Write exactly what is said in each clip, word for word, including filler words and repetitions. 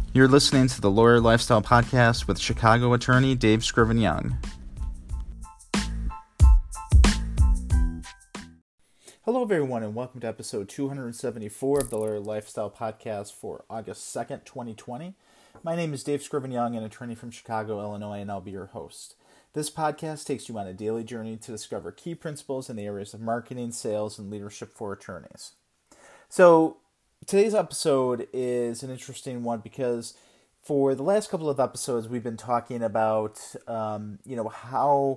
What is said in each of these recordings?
You're listening to the Lawyer Lifestyle Podcast with Chicago attorney Dave Scriven Young. Hello, everyone, and welcome to episode two seventy-four of the Lawyer Lifestyle Podcast for August second, twenty twenty. My name is Dave Scriven Young, an attorney from Chicago, Illinois, and I'll be your host. This podcast takes you on a daily journey to discover key principles in the areas of marketing, sales, and leadership for attorneys. So, today's episode is an interesting one because for the last couple of episodes, we've been talking about, um, you know, how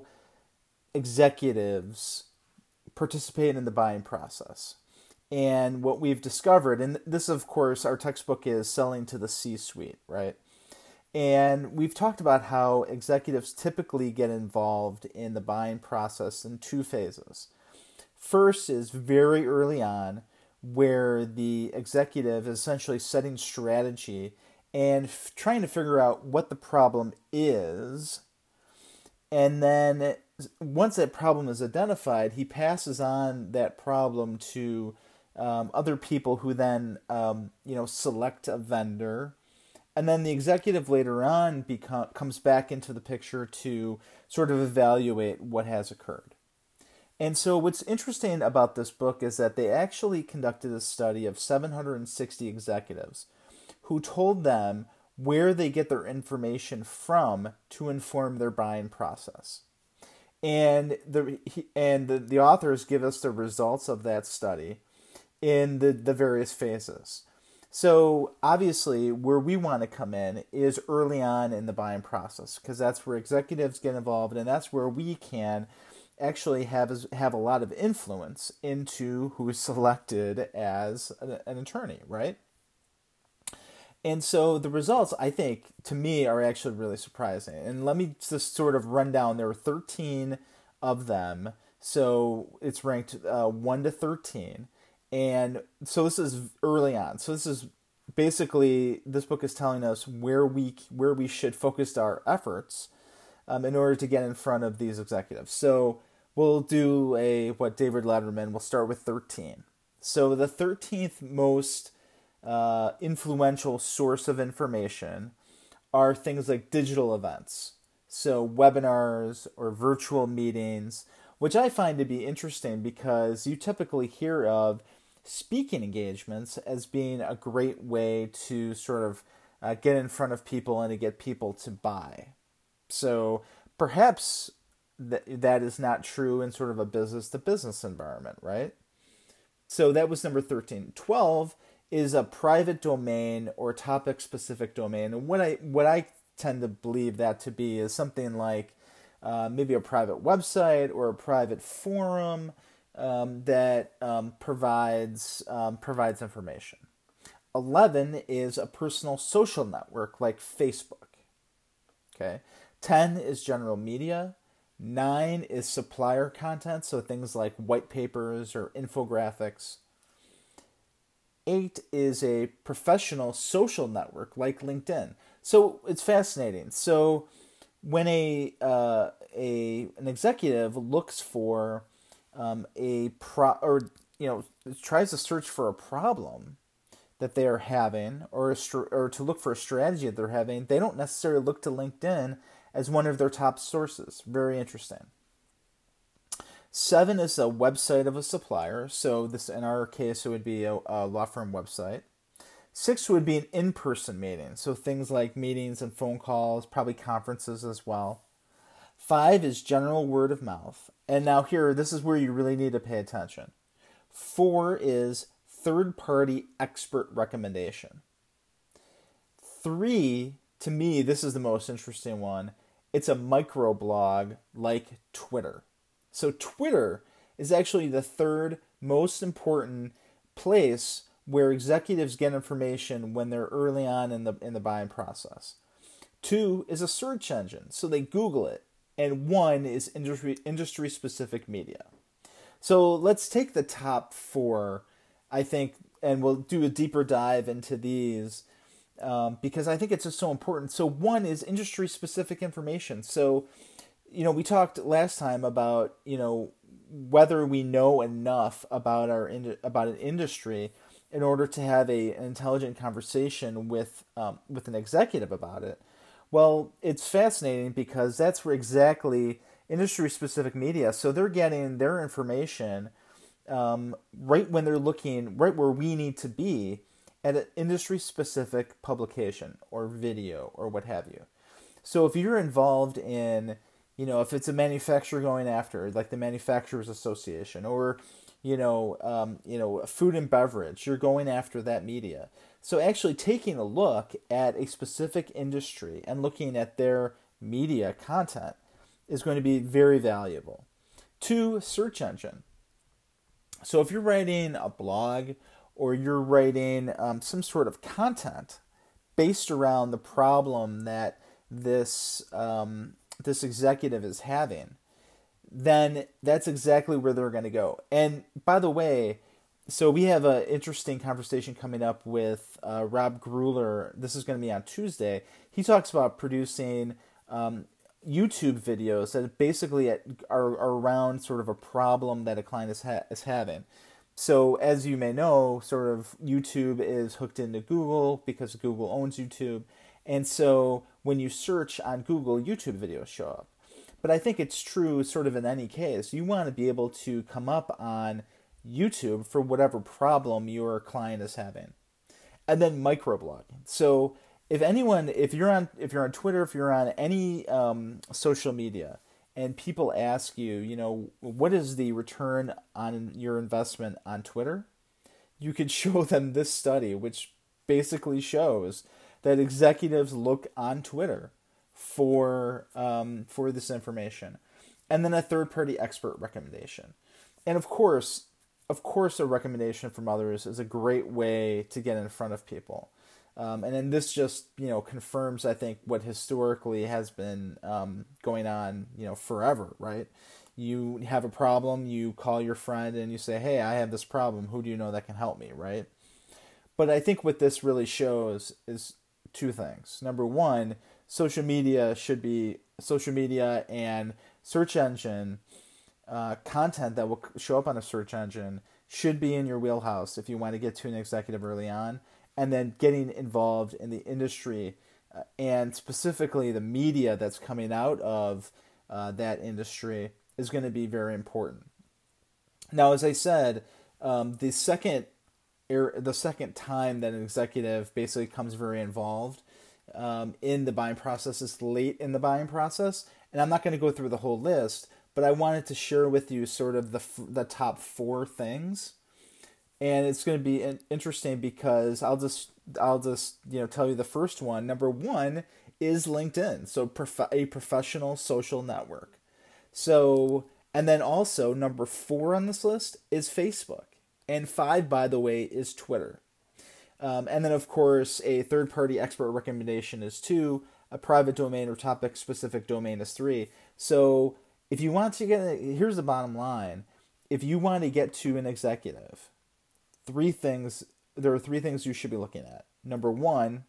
executives participate in the buying process. And what we've discovered, and this, of course, our textbook is Selling to the C-Suite, right? And we've talked about how executives typically get involved in the buying process in two phases. First is very early on, where the executive is essentially setting strategy and f- trying to figure out what the problem is. And then once that problem is identified, he passes on that problem to um, other people who then, um, you know, select a vendor. And then the executive later on become, comes back into the picture to sort of evaluate what has occurred. And so what's interesting about this book is that they actually conducted a study of seven hundred sixty executives who told them where they get their information from to inform their buying process. And the and the, the authors give us the results of that study in the, the various phases. So obviously where we want to come in is early on in the buying process, because that's where executives get involved and that's where we can actually have have a lot of influence into who is selected as an, an attorney, right? And so the results, I think, to me, are actually really surprising. And let me just sort of run down. There were thirteen of them, so it's ranked uh, one to thirteen. And so this is early on. So this is basically, this book is telling us where we where we should focus our efforts Um, in order to get in front of these executives. So we'll do a what David Letterman. We'll start with thirteen. So the thirteenth most uh, influential source of information are things like digital events. So webinars or virtual meetings, which I find to be interesting because you typically hear of speaking engagements as being a great way to sort of uh, get in front of people and to get people to buy. So perhaps th- that is not true in sort of a business-to-business environment, right? So that was number thirteen. twelve is a private domain or topic-specific domain. And what I what I tend to believe that to be is something like uh, maybe a private website or a private forum um, that um, provides um, provides information. eleven is a personal social network like Facebook. Okay. ten is general media. nine is supplier content, so things like white papers or infographics. eight is a professional social network like LinkedIn. So it's fascinating. So when a uh, a an executive looks for um, a pro or you know tries to search for a problem that they are having, or a str- or to look for a strategy that they're having, they don't necessarily look to LinkedIn as one of their top sources. Very interesting. Seven is a website of a supplier. So this, in our case, it would be a, a law firm website. Six would be an in-person meeting. So things like meetings and phone calls, probably conferences as well. Five is general word of mouth. And now here, this is where you really need to pay attention. Four is third-party expert recommendation. Three, to me, this is the most interesting one. It's a microblog like Twitter. So Twitter is actually the third most important place where executives get information when they're early on in the in the buying process. Two is a search engine, so they Google it. And one is industry industry specific media. So let's take the top four, I think, and we'll do a deeper dive into these um, because I think it's just so important. So one is industry specific information. So, you know, we talked last time about, you know, whether we know enough about our about an industry in order to have a, an intelligent conversation with um, with an executive about it? Well, it's fascinating because that's where exactly industry-specific media. So they're getting their information um, right when they're looking, right where we need to be at an industry-specific publication or video or what have you. So if you're involved in, you know, if it's a manufacturer going after, like the Manufacturers Association, or, you know, um, you know, food and beverage, you're going after that media. So actually taking a look at a specific industry and looking at their media content is going to be very valuable. Two, search engine. So if you're writing a blog or you're writing um, some sort of content based around the problem that this um, this executive is having, then that's exactly where they're going to go. And by the way, so we have an interesting conversation coming up with uh, Rob Gruler. This is going to be on Tuesday. He talks about producing um, YouTube videos that basically are, are around sort of a problem that a client is ha- is having. So as you may know, sort of YouTube is hooked into Google because Google owns YouTube. And so when you search on Google, YouTube videos show up. But I think it's true sort of in any case. You want to be able to come up on YouTube for whatever problem your client is having. And then microblogging. So if anyone, if you're on, if you're on Twitter, if you're on any um, social media, and people ask you, you know, what is the return on your investment on Twitter? You could show them this study, which basically shows that executives look on Twitter for um, for this information. And then a third-party expert recommendation. And of course, of course, a recommendation from others is a great way to get in front of people. Um, and then this just, you know, confirms, I think, what historically has been um, going on, you know, forever, right? You have a problem, you call your friend and you say, hey, I have this problem. Who do you know that can help me, right? But I think what this really shows is two things. Number one, social media should be, social media and search engine uh, content that will show up on a search engine should be in your wheelhouse if you want to get to an executive early on. And then getting involved in the industry uh, and specifically the media that's coming out of uh, that industry is going to be very important. Now, as I said, um, the second er, the second time that an executive basically comes very involved um, in the buying process is late in the buying process. And I'm not going to go through the whole list, but I wanted to share with you sort of the the top four things. And it's going to be interesting because I'll just I'll just you know tell you the first one. Number one is LinkedIn, so prof- a professional social network. So and then also number four on this list is Facebook, and five, by the way, is Twitter. Um, and then of course a third-party expert recommendation is two, a private domain or topic-specific domain is three. So if you want to get, here's the bottom line: if you want to get to an executive, Three things, there are three things you should be looking at. Number one,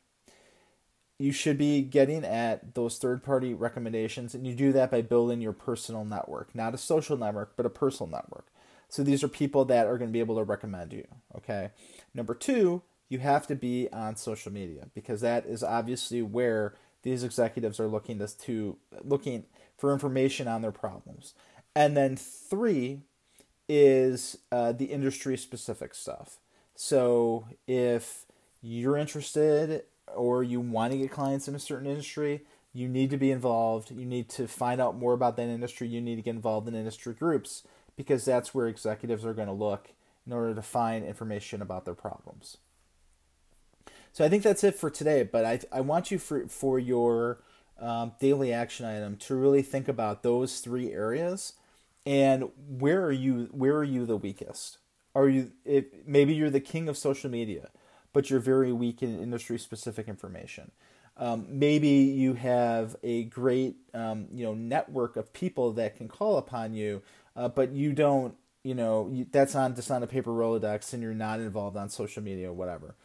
you should be getting at those third-party recommendations, and you do that by building your personal network. Not a social network, but a personal network. So these are people that are going to be able to recommend you, okay? Number two, you have to be on social media because that is obviously where these executives are looking to, to looking for information on their problems. And then three is uh, the industry-specific stuff. So if you're interested or you want to get clients in a certain industry, you need to be involved. You need to find out more about that industry. You need to get involved in industry groups because that's where executives are going to look in order to find information about their problems. So I think that's it for today, but I I want you for, for your um, daily action item to really think about those three areas. And where are you? Where are you the weakest? Are you? It, maybe you're the king of social media, but you're very weak in industry-specific information. Um, maybe you have a great, um, you know, network of people that can call upon you, uh, but you don't. You know, you, that's on just on a paper Rolodex, and you're not involved on social media or whatever.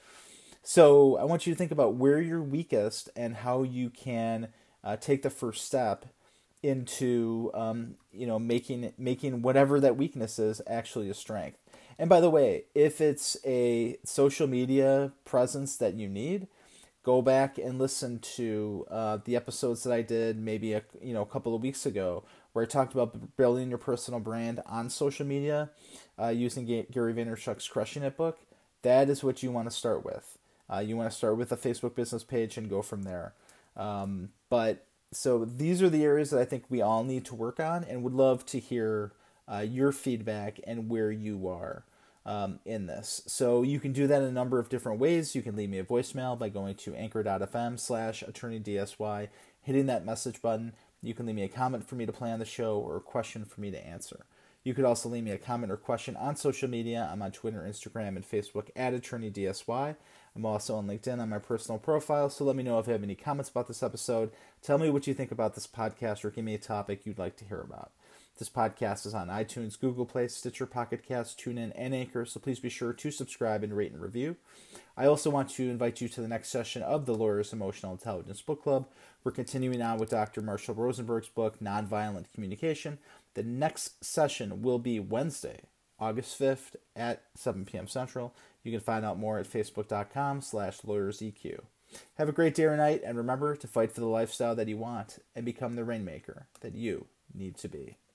So I want you to think about where you're weakest and how you can uh, take the first step into um, you know making making whatever that weakness is actually a strength. And by the way, if it's a social media presence that you need, go back and listen to uh, the episodes that I did maybe a you know a couple of weeks ago, where I talked about building your personal brand on social media uh, using Gary Vaynerchuk's Crushing It book. That is what you want to start with. Uh, you want to start with a Facebook business page and go from there. Um, but so these are the areas that I think we all need to work on, and would love to hear uh, your feedback and where you are um, in this. So you can do that in a number of different ways. You can leave me a voicemail by going to anchor.fm slash attorney DSY, hitting that message button. You can leave me a comment for me to play on the show, or a question for me to answer. You could also leave me a comment or question on social media. I'm on Twitter, Instagram, and Facebook at attorney D S Y. I'm also on LinkedIn on my personal profile, so let me know if you have any comments about this episode. Tell me what you think about this podcast, or give me a topic you'd like to hear about. This podcast is on iTunes, Google Play, Stitcher, Pocket Cast, TuneIn, and Anchor, so please be sure to subscribe and rate and review. I also want to invite you to the next session of the Lawyer's Emotional Intelligence Book Club. We're continuing on with Doctor Marshall Rosenberg's book, Nonviolent Communication. The next session will be Wednesday, August fifth at seven p.m. Central. You can find out more at facebook.com slash lawyersEQ. Have a great day or night, and remember to fight for the lifestyle that you want and become the rainmaker that you need to be.